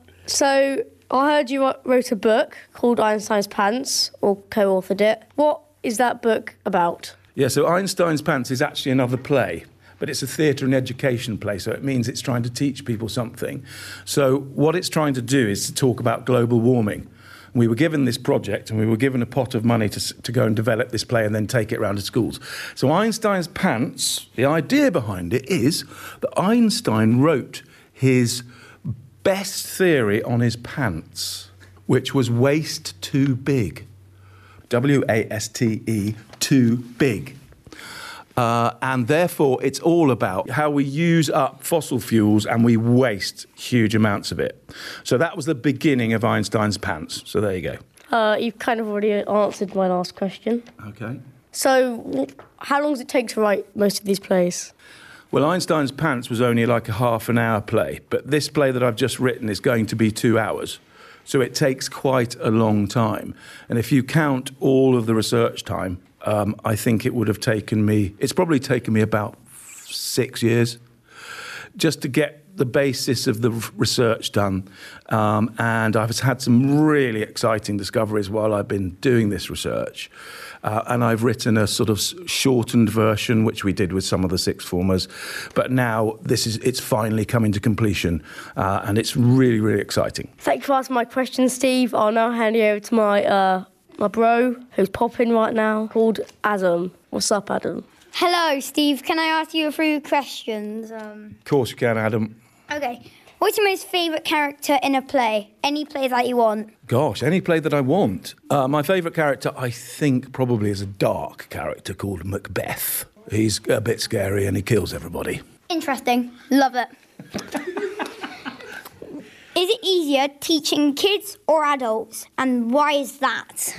So I heard you wrote a book called Einstein's Pants, or co-authored it. What is that book about? Yeah, so Einstein's Pants is actually another play, but it's a theatre and education play, so it means it's trying to teach people something. So what it's trying to do is to talk about global warming. We were given this project and we were given a pot of money to, to go and develop this play and then take it around to schools. So Einstein's Pants, the idea behind it is that Einstein wrote his best theory on his pants, which was waist too big. W A S T E, too big. Uh, and therefore, it's all about how we use up fossil fuels and we waste huge amounts of it. So that was the beginning of Einstein's pants. So there you go. Uh, you've kind of already answered my last question. Okay. So, how long does it take to write most of these plays? Well, Einstein's Pants was only like a half an hour play, but this play that I've just written is going to be two hours. So it takes quite a long time. And if you count all of the research time, um, I think it would have taken me, it's probably taken me about six years just to get the basis of the research done. Um, and I've had some really exciting discoveries while I've been doing this research. Uh, and I've written a sort of shortened version, which we did with some of the sixth formers. But now this is it's finally coming to completion, uh, and it's really, really exciting. Thanks for answering my question, Steve. I'll now hand you over to my uh, my bro, who's popping right now, called Adam. What's up, Adam? Hello, Steve. Can I ask you a few questions? Um, Of course you can, Adam. okay. What's your most favourite character in a play? Any play that you want? Gosh, any play that I want. Uh, my favourite character, I think, probably is a dark character called Macbeth. He's a bit scary and he kills everybody. Interesting. Love it. Is it easier teaching kids or adults? And why is that?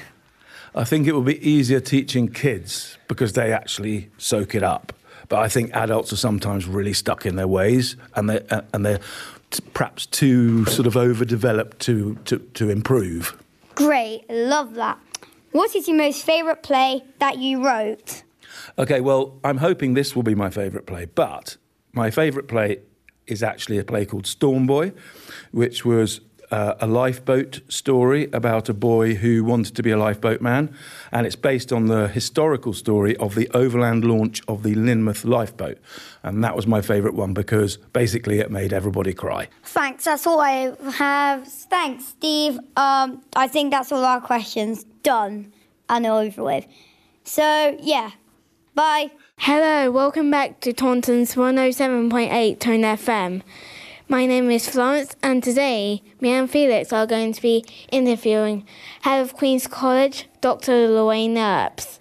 I think it will be easier teaching kids because they actually soak it up. But I think adults are sometimes really stuck in their ways and they uh, and they're t- perhaps too sort of overdeveloped to, to, to improve. Great. Love that. What is your most favourite play that you wrote? OK, well, I'm hoping this will be my favourite play, but my favourite play is actually a play called Storm Boy, which was uh, a lifeboat story about a boy who wanted to be a lifeboat man, and it's based on the historical story of the overland launch of the Lynmouth lifeboat. And that was my favourite one because basically it made everybody cry. Thanks, that's all I have. Thanks, Steve. Um, I think that's all our questions done and over with. So, yeah, bye. Hello, welcome back to Taunton's one oh seven point eight Tone F M. My name is Florence, and today me and Felix are going to be interviewing Head of Queen's College, Doctor Lorraine Earps.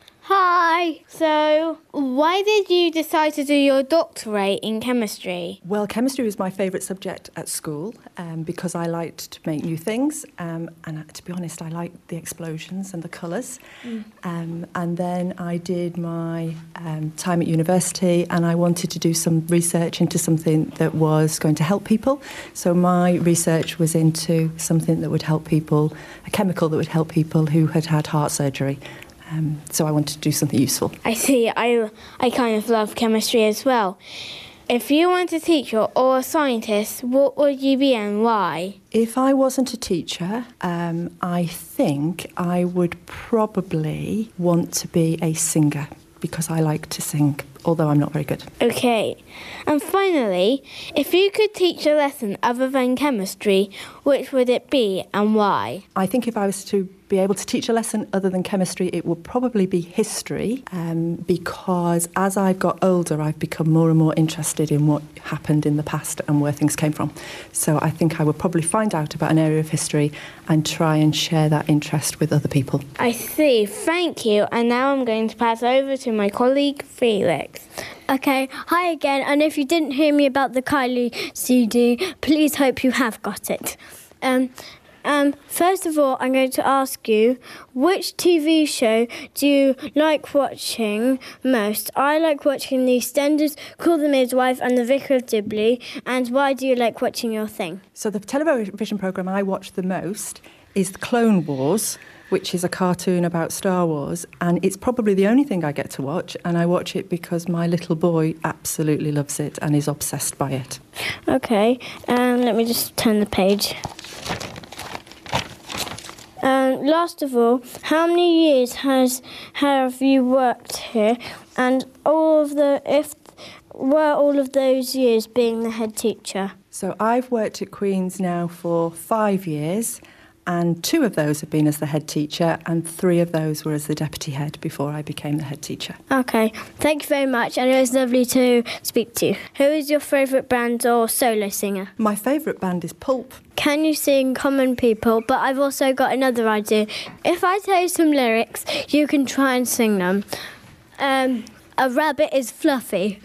Hi. So, why did you decide to do your doctorate in chemistry? Well, chemistry was my favourite subject at school um, because I liked to make new things. Um, and uh, to be honest, I liked the explosions and the colours. Mm. Um, and then I did my um, time at university and I wanted to do some research into something that was going to help people. So my research was into something that would help people, a chemical that would help people who had had heart surgery. Um, so I wanted to do something useful. I see. I, I kind of love chemistry as well. If you weren't a teacher or a scientist, what would you be and why? If I wasn't a teacher, um, I think I would probably want to be a singer because I like to sing, although I'm not very good. Okay. And finally, if you could teach a lesson other than chemistry, which would it be and why? I think if I was to be able to teach a lesson other than chemistry, it would probably be history, um, because as I've got older, I've become more and more interested in what happened in the past and where things came from. So I think I would probably find out about an area of history and try and share that interest with other people. I see. Thank you. And now I'm going to pass over to my colleague, Felix. Okay, hi again. And if you didn't hear me about the Kylie C D, please hope you have got it. Um... Um, first of all, I'm going to ask you, which T V show do you like watching most? I like watching The EastEnders, Call the Midwife and The Vicar of Dibley. And why do you like watching your thing? So the television programme I watch the most is The Clone Wars, which is a cartoon about Star Wars. And it's probably the only thing I get to watch. And I watch it because my little boy absolutely loves it and is obsessed by it. Okay, um, let me just turn the page. Um, last of all, how many years has have you worked here? And all of the if were all of those years being the head teacher? So I've worked at Queen's now for five years, and two of those have been as the head teacher, and three of those were as the deputy head before I became the head teacher. Okay, thank you very much, and it was lovely to speak to you. Who is your favourite band or solo singer? My favourite band is Pulp. Can you sing Common People? But I've also got another idea. If I tell you some lyrics, you can try and sing them. Um, a rabbit is fluffy.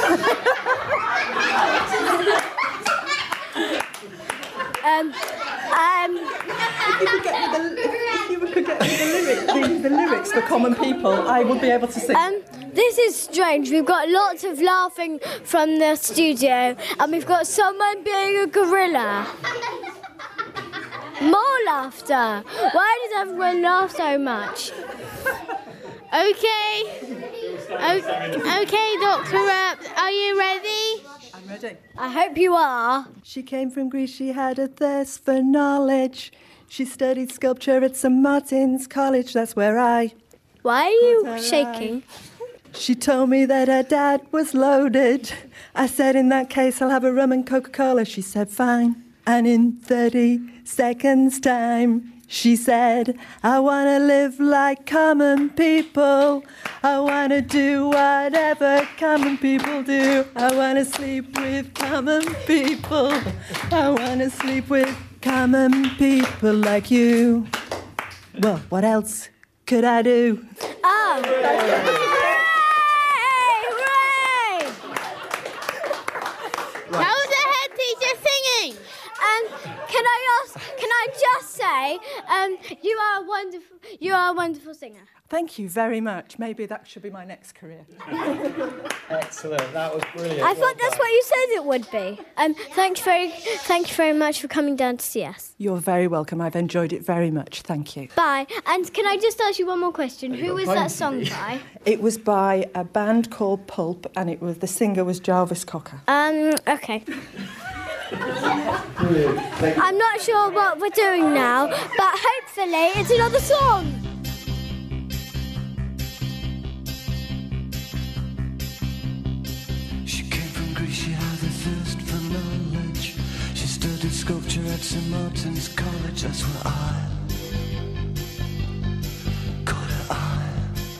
um, um, if you could get me the, if you could get me the, lyric, the, the lyrics for Common People, I would be able to sing. Um, this is strange. We've got lots of laughing from the studio, and we've got someone being a gorilla. More laughter. Why does everyone laugh so much? Okay. O- okay, Doctor Rapp, are you ready? I'm ready. I hope you are. She came from Greece, she had a thirst for knowledge. She studied sculpture at Saint Martin's College, that's where I... Why are you shaking? She told me that her dad was loaded. I said, in that case, I'll have a rum and Coca-Cola. She said, fine. And in thirty seconds time, she said, I want to live like common people. I want to do whatever common people do. I want to sleep with common people. I want to sleep with common people like you. Well, what else could I do? Oh. How's the head teacher singing? Um, can I ask? Can I just say, um, you are a wonderful, you are a wonderful singer. Thank you very much. Maybe that should be my next career. Excellent. That was brilliant. I Well thought that's done. what you said it would be. Um, thank you very, thank you very much for coming down to see us. You're very welcome. I've enjoyed it very much. Thank you. Bye. And can I just ask you one more question? Who was that song by? It was by a band called Pulp, and it was the singer was Jarvis Cocker. Um. Okay. Brilliant. Thank you. I'm not sure what we're doing now, but hopefully it's another song. She came from Greece, she had a thirst for knowledge. She studied sculpture at Saint Martin's College, that's where I caught her eye.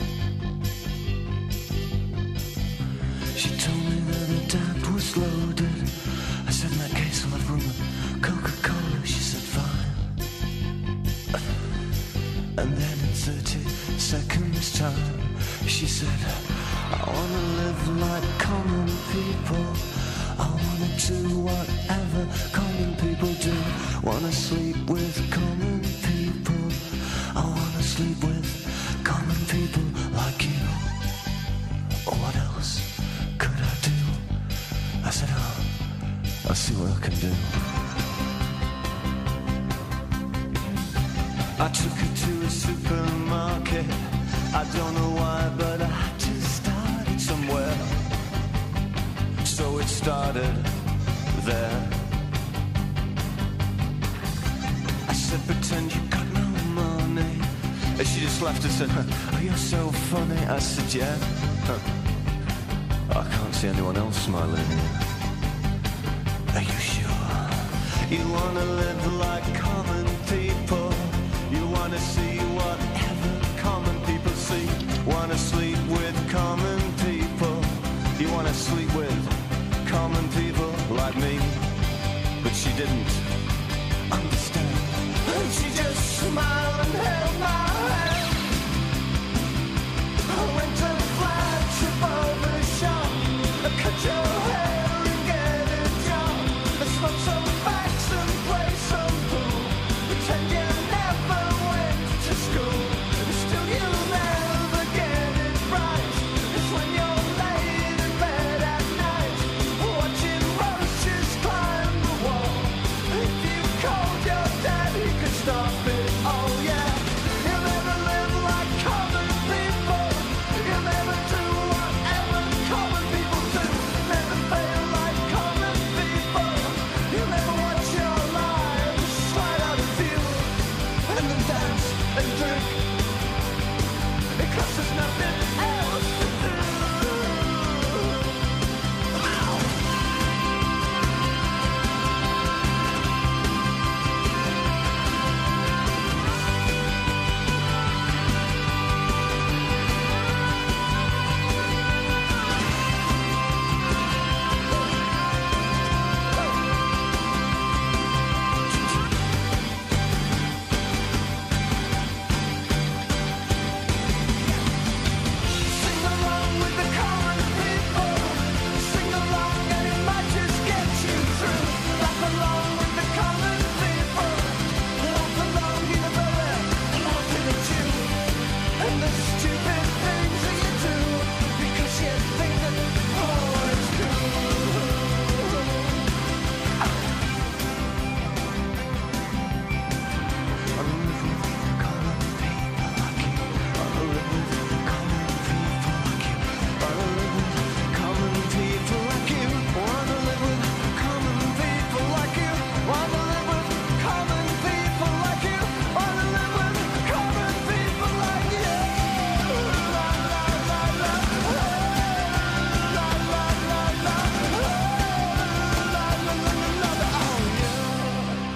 She told me that her dad was loaded. I said, in that case, I'll have room with Coca-Cola. She said, fine. And then in thirty seconds time, she said, I wanna live like common people. I wanna do whatever common people do. Wanna sleep with common people. I wanna sleep with common people like you. What else could I do? I said, oh, I'll see what I can do. I took her to a supermarket. I don't know why, but I had to start it somewhere. So it started there. I said, pretend you got no money. And she just laughed and said, oh, you're so funny. I said, yeah. I can't see anyone else smiling here. Are you sure? You wanna live like common people. You wanna see whatever common people see. Wanna sleep with common people. You wanna sleep with common people like me. But she didn't understand. And she just smiled and held my hand. I went to the flagship barber shop. I cut your hair and get a job. I smoke some facts and play some pool. Pretend you never went to school. Still you'll never get it right. It's when you're laid in bed at night, watching roaches climb the wall. If you called your dad, he could stop it. Oh yeah. You'll never live like common people. You'll never do whatever common people do. Never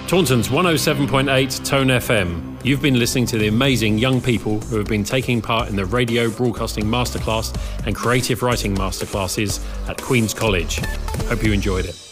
Taunton's one oh seven point eight Tone F M. You've been listening to the amazing young people who have been taking part in the radio broadcasting masterclass and creative writing masterclasses at Queen's College. Hope you enjoyed it.